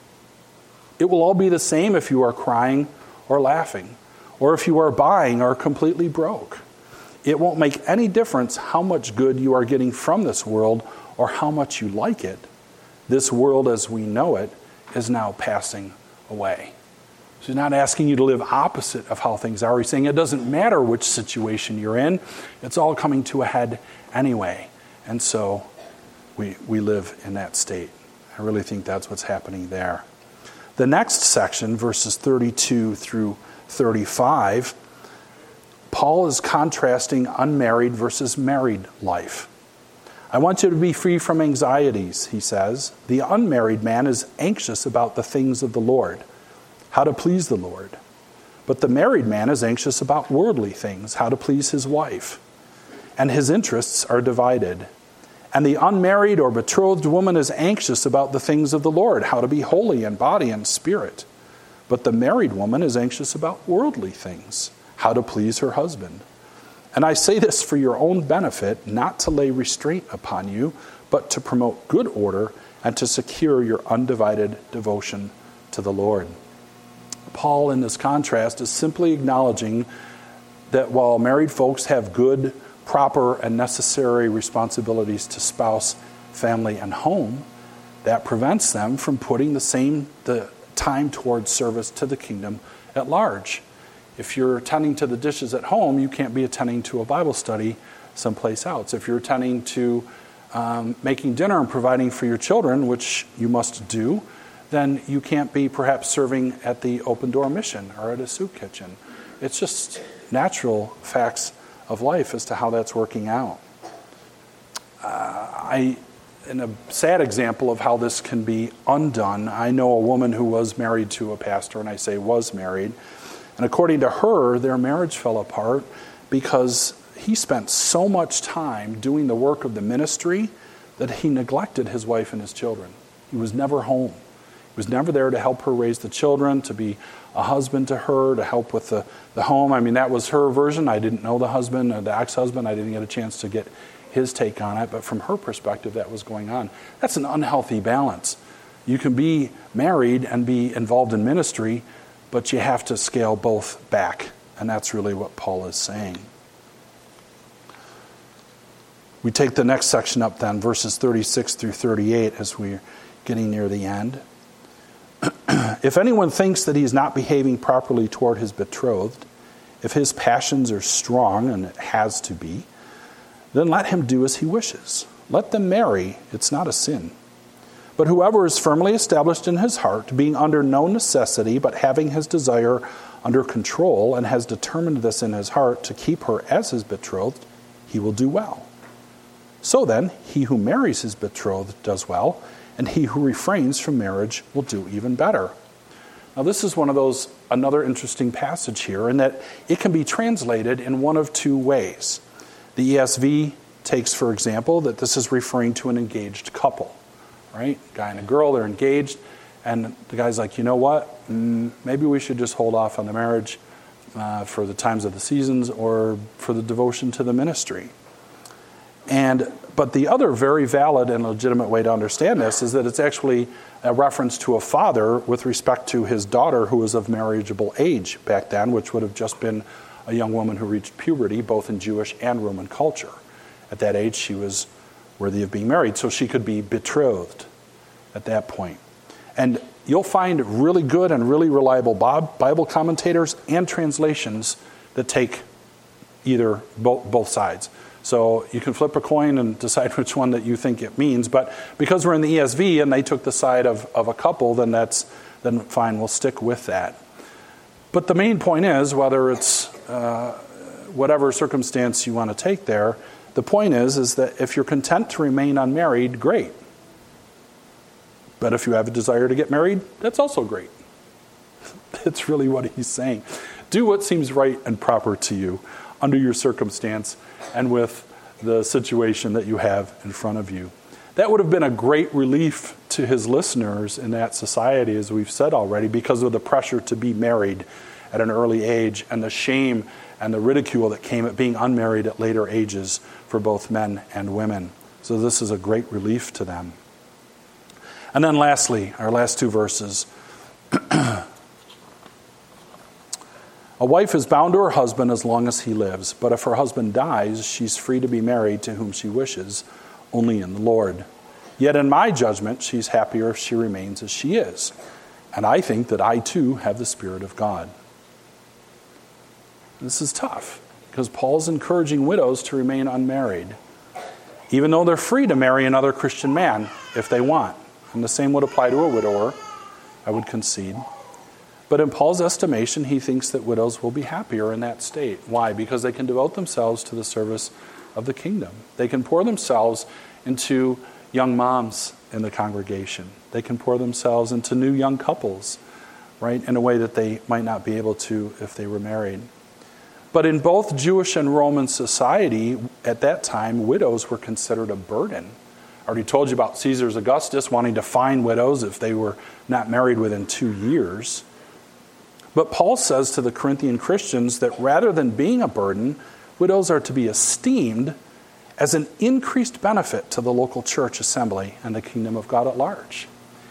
S1: It will all be the same if you are crying or laughing, or if you are buying or completely broke. It won't make any difference how much good you are getting from this world or how much you like it. This world as we know it is now passing away. So he's not asking you to live opposite of how things are. He's saying it doesn't matter which situation you're in. It's all coming to a head anyway. And so we we live in that state. I really think that's what's happening there. The next section, verses thirty-two through thirty-five, Paul is contrasting unmarried versus married life. I want you to be free from anxieties, he says. The unmarried man is anxious about the things of the Lord, how to please the Lord. But the married man is anxious about worldly things, how to please his wife. And his interests are divided. And the unmarried or betrothed woman is anxious about the things of the Lord, how to be holy in body and spirit. But the married woman is anxious about worldly things, how to please her husband. And I say this for your own benefit, not to lay restraint upon you, but to promote good order and to secure your undivided devotion to the Lord. Paul, in this contrast, is simply acknowledging that while married folks have good, proper, and necessary responsibilities to spouse, family, and home, that prevents them from putting the same the time towards service to the kingdom at large. If you're attending to the dishes at home, you can't be attending to a Bible study someplace else. If you're attending to um, making dinner and providing for your children, which you must do, then you can't be perhaps serving at the Open Door Mission or at a soup kitchen. It's just natural facts of life as to how that's working out. Uh, I, in a sad example of how this can be undone, I know a woman who was married to a pastor, and I say was married, and according to her, their marriage fell apart because he spent so much time doing the work of the ministry that he neglected his wife and his children. He was never home. He was never there to help her raise the children, to be a husband to her, to help with the, the home. I mean, that was her version. I didn't know the husband, or the ex-husband. I didn't get a chance to get his take on it. But from her perspective, that was going on. That's an unhealthy balance. You can be married and be involved in ministry, but you have to scale both back. And that's really what Paul is saying. We take the next section up then, verses thirty-six through thirty-eight, as we're getting near the end. If anyone thinks that he is not behaving properly toward his betrothed, if his passions are strong, and it has to be, then let him do as he wishes. Let them marry. It's not a sin. But whoever is firmly established in his heart, being under no necessity, but having his desire under control, and has determined this in his heart to keep her as his betrothed, he will do well. So then, he who marries his betrothed does well, and he who refrains from marriage will do even better. Now this is one of those, another interesting passage here, in that it can be translated in one of two ways. The E S V takes, for example, that this is referring to an engaged couple, right? Guy and a girl, they're engaged, and the guy's like, you know what? Mm, maybe we should just hold off on the marriage uh, for the times of the seasons or for the devotion to the ministry. And but the other very valid and legitimate way to understand this is that it's actually a reference to a father with respect to his daughter who was of marriageable age back then, which would have just been a young woman who reached puberty, both in Jewish and Roman culture. At that age, she was worthy of being married, so she could be betrothed at that point. And you'll find really good and really reliable Bible commentators and translations that take either both, both sides. So you can flip a coin and decide which one that you think it means. But because we're in the E S V and they took the side of, of a couple, then that's then fine, we'll stick with that. But the main point is, whether it's uh, whatever circumstance you want to take there, the point is, is that if you're content to remain unmarried, great. But if you have a desire to get married, that's also great. That's really what he's saying. Do what seems right and proper to you under your circumstance and with the situation that you have in front of you. That would have been a great relief to his listeners in that society, as we've said already, because of the pressure to be married at an early age and the shame and the ridicule that came at being unmarried at later ages for both men and women. So this is a great relief to them. And then lastly, our last two verses. A wife is bound to her husband as long as he lives, but if her husband dies, she's free to be married to whom she wishes, only in the Lord. Yet in my judgment, she's happier if she remains as she is. And I think that I too have the Spirit of God. This is tough, because Paul's encouraging widows to remain unmarried, even though they're free to marry another Christian man if they want. And the same would apply to a widower, I would concede. But in Paul's estimation, he thinks that widows will be happier in that state. Why? Because they can devote themselves to the service of the kingdom. They can pour themselves into young moms in the congregation. They can pour themselves into new young couples, right, in a way that they might not be able to if they were married. But in both Jewish and Roman society at that time, widows were considered a burden. I already told you about Caesar Augustus wanting to fine widows if they were not married within two years. But Paul says to the Corinthian Christians that rather than being a burden, widows are to be esteemed as an increased benefit to the local church assembly and the kingdom of God at large.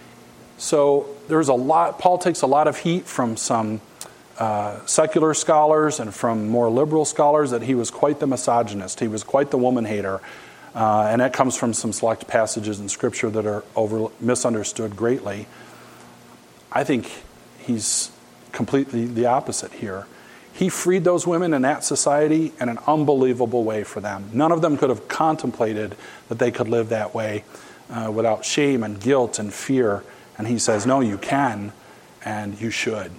S1: So there's a lot, Paul takes a lot of heat from some uh, secular scholars and from more liberal scholars that he was quite the misogynist. He was quite the woman hater. Uh, and that comes from some select passages in Scripture that are over misunderstood greatly. I think he's completely the opposite here. He freed those women in that society in an unbelievable way for them. None of them could have contemplated that they could live that way uh, without shame and guilt and fear. And he says, no, you can and you should.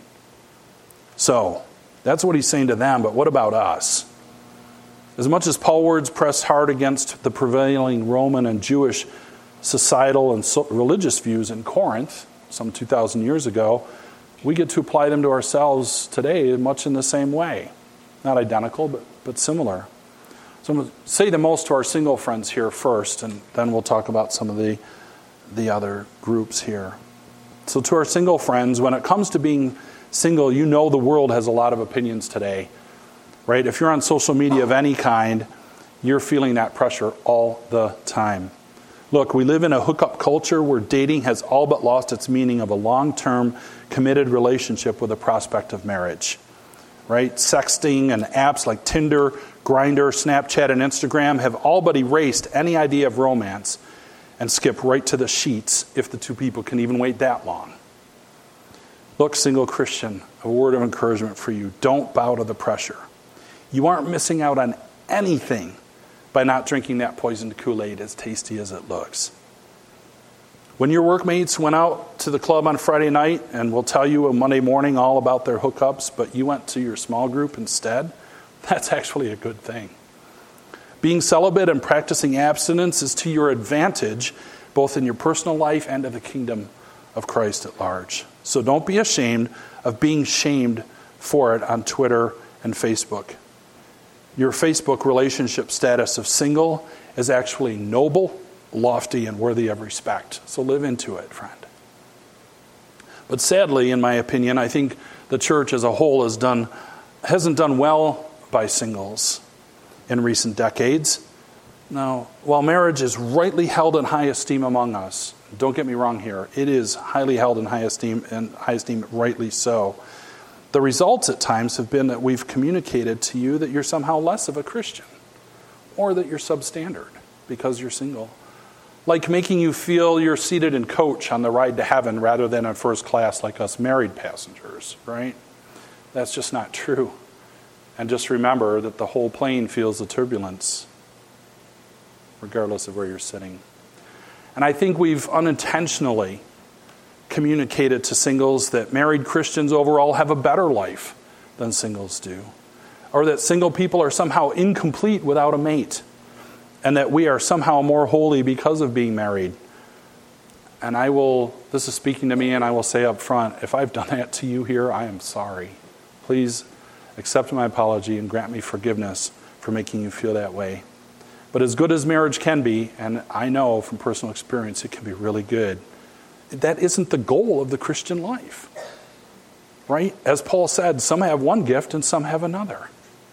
S1: So that's what he's saying to them. But what about us? As much as Paul's words press hard against the prevailing Roman and Jewish societal and so religious views in Corinth some two thousand years ago, we get to apply them to ourselves today much in the same way. Not identical, but, but similar. So I'm going to say the most to our single friends here first, and then we'll talk about some of the, the other groups here. So to our single friends, when it comes to being single, you know the world has a lot of opinions today. Right? If you're on social media of any kind, you're feeling that pressure all the time. Look, we live in a hookup culture where dating has all but lost its meaning of a long-term committed relationship with a prospect of marriage. Right? Sexting and apps like Tinder, Grindr, Snapchat, and Instagram have all but erased any idea of romance and skip right to the sheets if the two people can even wait that long. Look, single Christian, a word of encouragement for you. Don't bow to the pressure. You aren't missing out on anything by not drinking that poisoned Kool-Aid, as tasty as it looks. When your workmates went out to the club on Friday night and will tell you on Monday morning all about their hookups, but you went to your small group instead, that's actually a good thing. Being celibate and practicing abstinence is to your advantage, both in your personal life and in the kingdom of Christ at large. So don't be ashamed of being shamed for it on Twitter and Facebook. Your Facebook relationship status of single is actually noble, lofty, and worthy of respect. So live into it, friend. But sadly, in my opinion, I think the church as a whole has done, hasn't done well by singles in recent decades. Now, while marriage is rightly held in high esteem among us, don't get me wrong here, it is highly held in high esteem, and high esteem rightly so. The results at times have been that we've communicated to you that you're somehow less of a Christian, or that you're substandard because you're single. Like making you feel you're seated in coach on the ride to heaven rather than in first class like us married passengers, right? That's just not true. And just remember that the whole plane feels the turbulence, regardless of where you're sitting. And I think we've unintentionally communicated to singles that married Christians overall have a better life than singles do, or that single people are somehow incomplete without a mate, and that we are somehow more holy because of being married. And I will, this is speaking to me, and I will say up front, if I've done that to you here, I am sorry. Please accept my apology and grant me forgiveness for making you feel that way. But as good as marriage can be, and I know from personal experience it can be really good, that isn't the goal of the Christian life, right? As Paul said, some have one gift and some have another.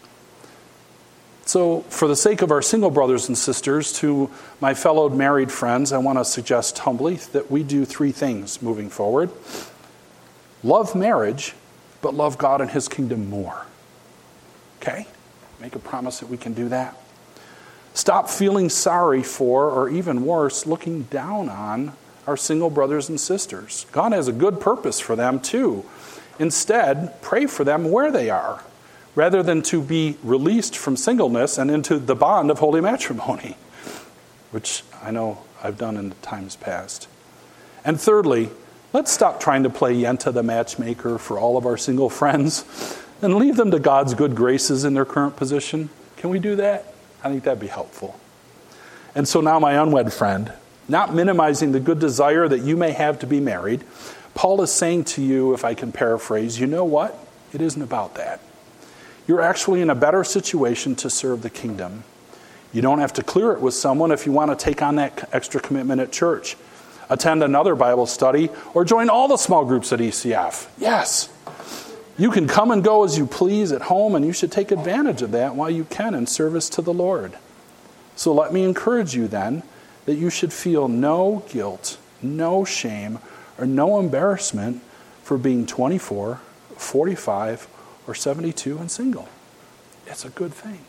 S1: So for the sake of our single brothers and sisters, to my fellow married friends, I want to suggest humbly that we do three things moving forward. Love marriage, but love God and his kingdom more. Okay? Make a promise that we can do that. Stop feeling sorry for, or even worse, looking down on our single brothers and sisters. God has a good purpose for them too. Instead, pray for them where they are, rather than to be released from singleness and into the bond of holy matrimony, which I know I've done in times past. And thirdly, let's stop trying to play Yenta the matchmaker for all of our single friends and leave them to God's good graces in their current position. Can we do that? I think that'd be helpful. And so now, my unwed friend, not minimizing the good desire that you may have to be married, Paul is saying to you, if I can paraphrase, you know what? It isn't about that. You're actually in a better situation to serve the kingdom. You don't have to clear it with someone if you want to take on that extra commitment at church. Attend another Bible study or join all the small groups at E C F. Yes. You can come and go as you please at home, and you should take advantage of that while you can in service to the Lord. So let me encourage you then that you should feel no guilt, no shame, or no embarrassment for being twenty-four, forty-five, or seventy-two and single. It's a good thing.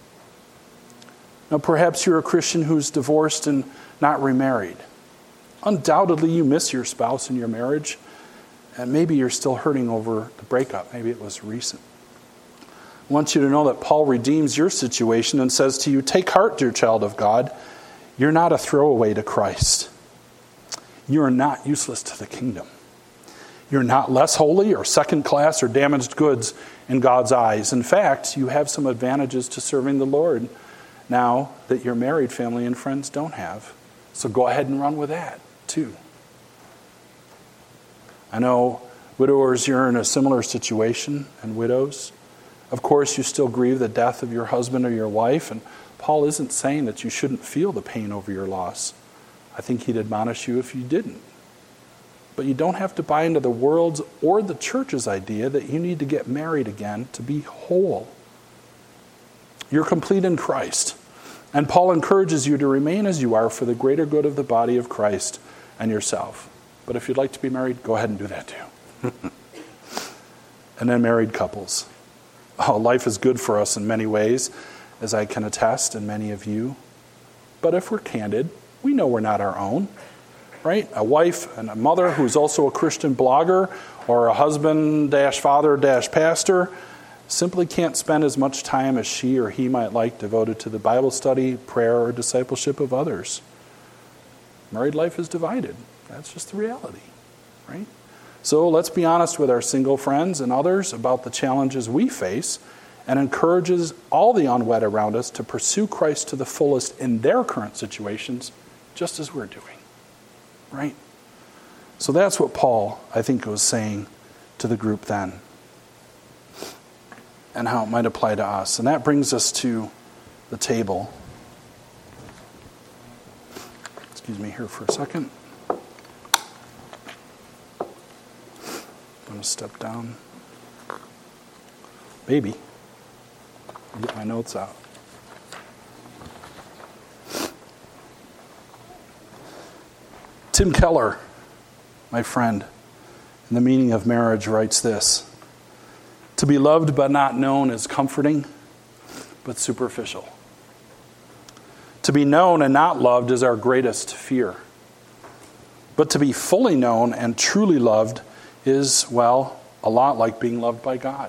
S1: Now, perhaps you're a Christian who's divorced and not remarried. Undoubtedly, you miss your spouse in your marriage, and maybe you're still hurting over the breakup. Maybe it was recent. I want you to know that Paul redeems your situation and says to you, take heart, dear child of God. You're not a throwaway to Christ. You are not useless to the kingdom. You're not less holy or second class or damaged goods in God's eyes. In fact, you have some advantages to serving the Lord now that your married family and friends don't have. So go ahead and run with that too. I know widowers, you're in a similar situation, and widows. Of course, you still grieve the death of your husband or your wife, and Paul isn't saying that you shouldn't feel the pain over your loss. I think he'd admonish you if you didn't. But you don't have to buy into the world's or the church's idea that you need to get married again to be whole. You're complete in Christ. And Paul encourages you to remain as you are for the greater good of the body of Christ and yourself. But if you'd like to be married, go ahead and do that too. And then married couples. Oh, life is good for us in many ways, as I can attest, and many of you. But if we're candid, we know we're not our own. Right? A wife and a mother who's also a Christian blogger, or a husband dash father dash pastor, simply can't spend as much time as she or he might like devoted to the Bible study, prayer, or discipleship of others. Married life is divided. That's just the reality, right? So let's be honest with our single friends and others about the challenges we face, and encourages all the unwed around us to pursue Christ to the fullest in their current situations, just as we're doing, right? So that's what Paul, I think, was saying to the group then, and how it might apply to us. And that brings us to the table. Excuse me here for a second. I'm going to step down. Maybe. I'll get my notes out. Tim Keller, my friend, in The Meaning of Marriage, writes this: to be loved but not known is comforting, but superficial. To be known and not loved is our greatest fear. But to be fully known and truly loved is, well, a lot like being loved by God.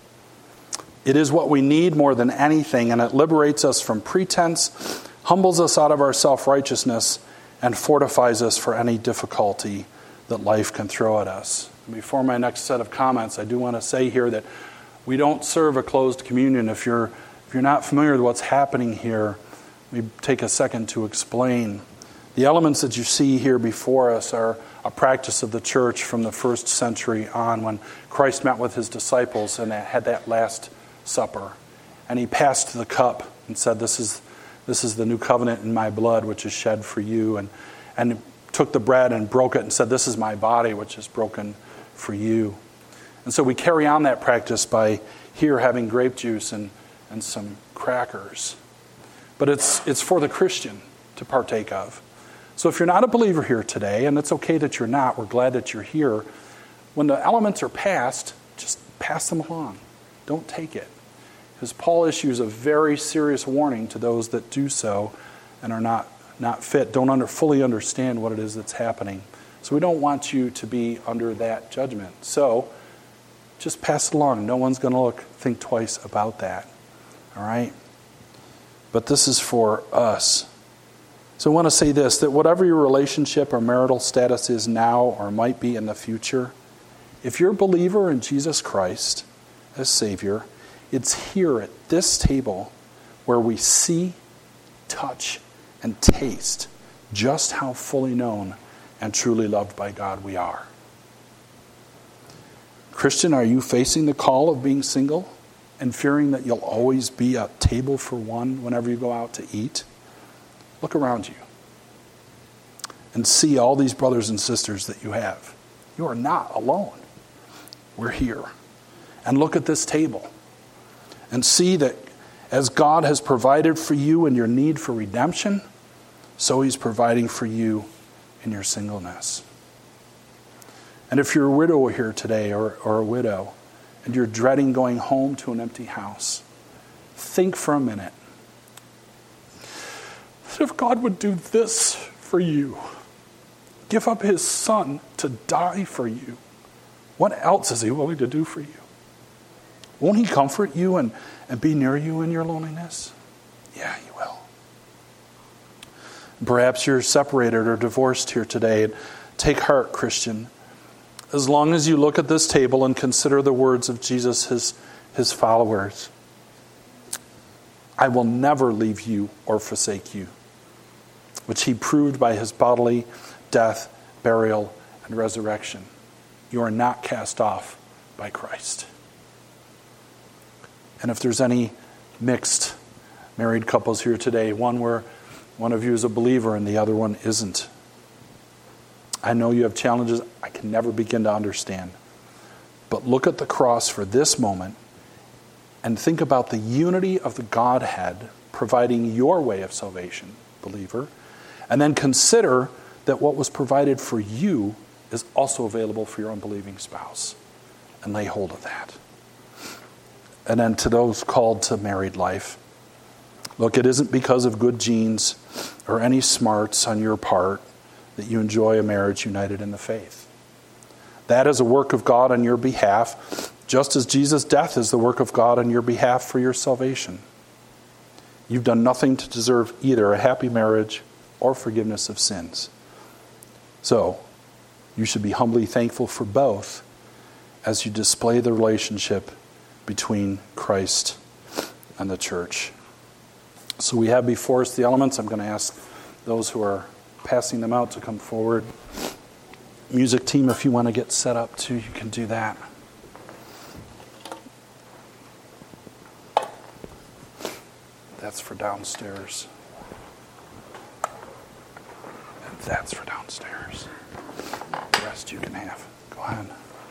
S1: It is what we need more than anything, and it liberates us from pretense, humbles us out of our self-righteousness, and fortifies us for any difficulty that life can throw at us. Before my next set of comments, I do want to say here that we don't serve a closed communion. If you're if you're not familiar with what's happening here, we take a second to explain. The elements that you see here before us are a practice of the church from the first century on, when Christ met with his disciples and had that Last Supper. And he passed the cup and said, This is this is the new covenant in my blood, which is shed for you. And, and took the bread and broke it and said, This is my body, which is broken for you. And so we carry on that practice by here having grape juice and, and some crackers. But it's it's for the Christian to partake of. So if you're not a believer here today, and it's okay that you're not, we're glad that you're here, when the elements are passed, just pass them along. Don't take it. Because Paul issues a very serious warning to those that do so and are not, not fit, don't under, fully understand what it is that's happening. So we don't want you to be under that judgment. So just pass it along. No one's going to look, think twice about that. All right? But this is for us. So I want to say this, that whatever your relationship or marital status is now or might be in the future, if you're a believer in Jesus Christ as Savior, it's here at this table where we see, touch, and taste just how fully known and truly loved by God we are. Christian, are you facing the call of being single and fearing that you'll always be a table for one whenever you go out to eat? Look around you and see all these brothers and sisters that you have. You are not alone. We're here. And look at this table and see that as God has provided for you in your need for redemption, so he's providing for you in your singleness. And if you're a widow here today, or, or a widow, and you're dreading going home to an empty house, think for a minute. If God would do this for you, give up his son to die for you, what else is he willing to do for you? Won't he comfort you and, and be near you in your loneliness? Yeah, he will. Perhaps you're separated or divorced here today. Take heart, Christian. As long as you look at this table and consider the words of Jesus, his, his followers, I will never leave you or forsake you, which he proved by his bodily death, burial, and resurrection. You are not cast off by Christ. And if there's any mixed married couples here today, one where one of you is a believer and the other one isn't, I know you have challenges I can never begin to understand. But look at the cross for this moment and think about the unity of the Godhead providing your way of salvation, believer. And then consider that what was provided for you is also available for your unbelieving spouse. And lay hold of that. And then to those called to married life, look, it isn't because of good genes or any smarts on your part that you enjoy a marriage united in the faith. That is a work of God on your behalf, just as Jesus' death is the work of God on your behalf for your salvation. You've done nothing to deserve either a happy marriage or forgiveness of sins. So, You should be humbly thankful for both as you display the relationship between Christ and the church. So we have before us the elements. I'm going to ask those who are passing them out to come forward. Music team, if you want to get set up too, you can do that. That's for downstairs. And that's for downstairs. The rest you can have. Go ahead.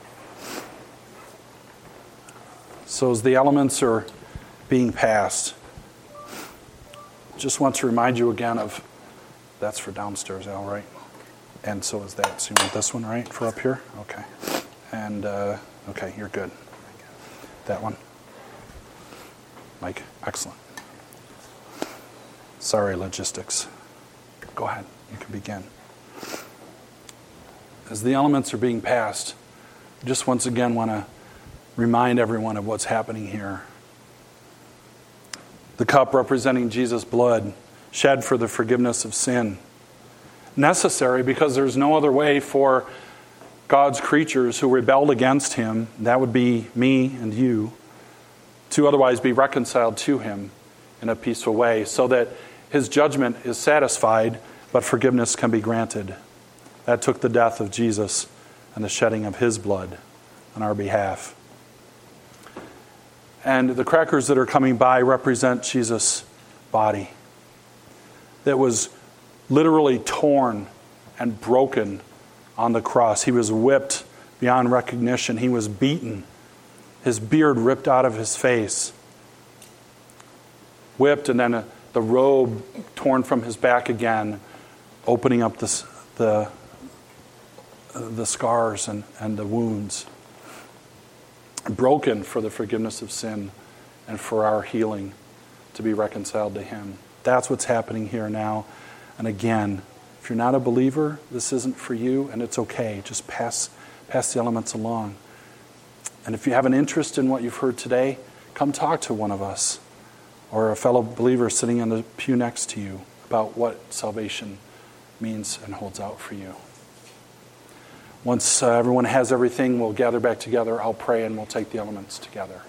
S1: So as the elements are being passed, just want to remind you again of, that's for downstairs, Al, right? And so is that. So you want this one, right, for up here? Okay. And, uh, okay, you're good. That one. Mike, excellent. Sorry, logistics. Go ahead. You can begin. As the elements are being passed, I just once again want to remind everyone of what's happening here. The cup representing Jesus' blood shed for the forgiveness of sin. Necessary because there's no other way for God's creatures who rebelled against him, that would be me and you, to otherwise be reconciled to him in a peaceful way, so that his judgment is satisfied, but forgiveness can be granted. That took the death of Jesus and the shedding of his blood on our behalf. And the crackers that are coming by represent Jesus' body that was literally torn and broken on the cross. He was whipped beyond recognition. He was beaten. His beard ripped out of his face. Whipped, and then a, the robe torn from his back again, opening up the, the, the scars and, and the wounds. Broken for the forgiveness of sin and for our healing to be reconciled to him. That's what's happening here now. And again, if you're not a believer, this isn't for you, and it's okay. Just pass, pass the elements along. And if you have an interest in what you've heard today, come talk to one of us or a fellow believer sitting in the pew next to you about what salvation means and holds out for you. Once uh, everyone has everything, we'll gather back together. I'll pray and we'll take the elements together.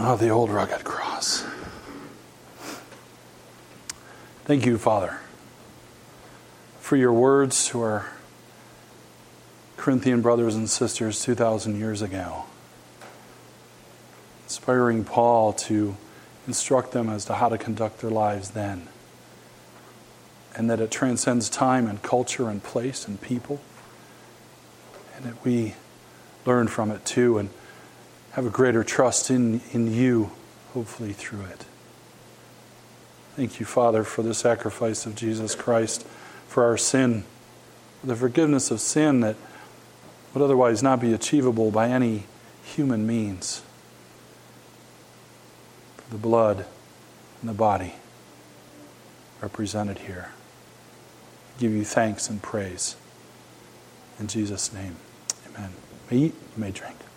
S1: Oh, the old rugged cross. Thank you, Father, for your words to our Corinthian brothers and sisters two thousand years ago, inspiring Paul to instruct them as to how to conduct their lives then, and that it transcends time and culture and place and people, and that we learn from it too and have a greater trust in, in you, hopefully through it. Thank you, Father, for the sacrifice of Jesus Christ for our sin, for the forgiveness of sin that would otherwise not be achievable by any human means, for the blood and the body represented here. I give you thanks and praise. In Jesus' name, amen. May you eat, you may drink.